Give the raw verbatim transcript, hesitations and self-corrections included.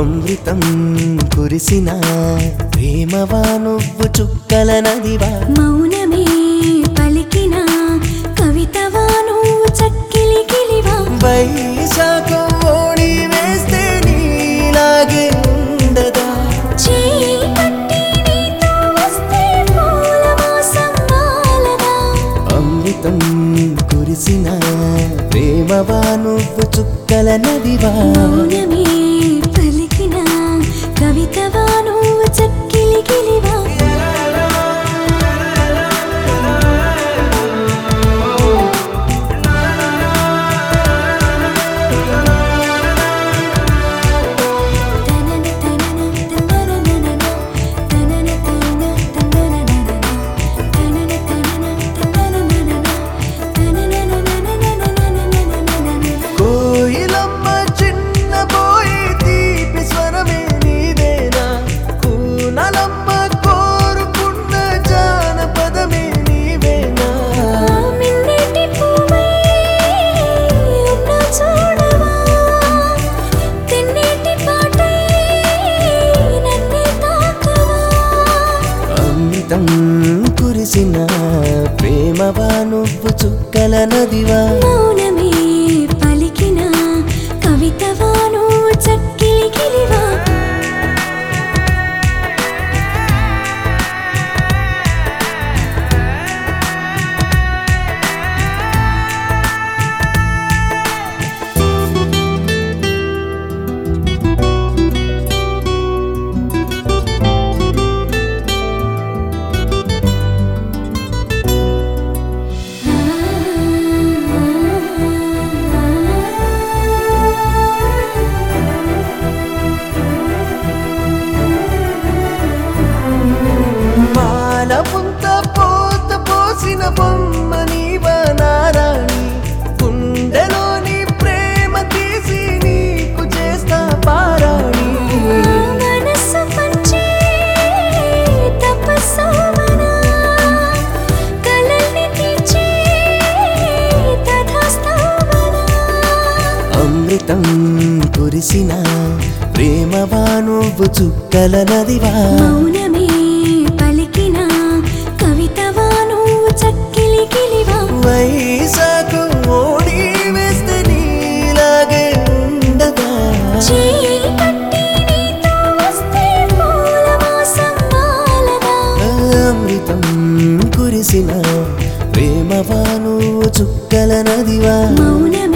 అమృతం కురిసిన ప్రేమవా నువ్వు చుక్కల నదివా మౌనమే పలికిన కవితవా నువ్వు చక్కిలి కిలివా వైశాఖం ఓడి వేస్తే నీలాగే ఉండదా చేయి పట్టి నీతో వస్తే పూల వాసం వాలదా అమృతం కురిసిన ప్రేమవా నువ్వు చుక్కల నదివా మౌనమే పలికిన కవితవా నువ్వు చక్కిలి కిలివా కోయిలమ్మ చిన్న పోయి తీపి స్వరమే నీదేనా కూనలమ్మ కోరుకున్న జానపదమే నీవేనా మిన్నెటి పూవై ఉన్న చూడవా తెన్నేటి పాటై నన్నే తాకవా అమృతం కురిసిన ప్రేమవా నువ్వు చుక్కల నదివా మౌనమే పలికిన కవితవా నువ్వు చక్కిలి కిలివా మాలపుంత పోత పోసిన బొమ్మ నీవా నారాణి గుండెలోని ప్రేమ తీసి నీకు చేస్తా పారాణి మనసు పంచే తపస్సోమనా కలల్ని తీర్చే తథాస్తోమనా అమృతం కురిసిన ప్రేమవా నువ్వు చుక్కల నదివా మౌనమే పలికిన కవితవా నువ్వు చక్కిలి కిలివా వైశాఖం ఓడి వేస్తే నీలాగే ఉండదా చేయి పట్టి నీతో వస్తే పూల వాసం వాలదా అమృతం కురిసిన ప్రేమవా నువ్వు చుక్కల నదివా మౌనమే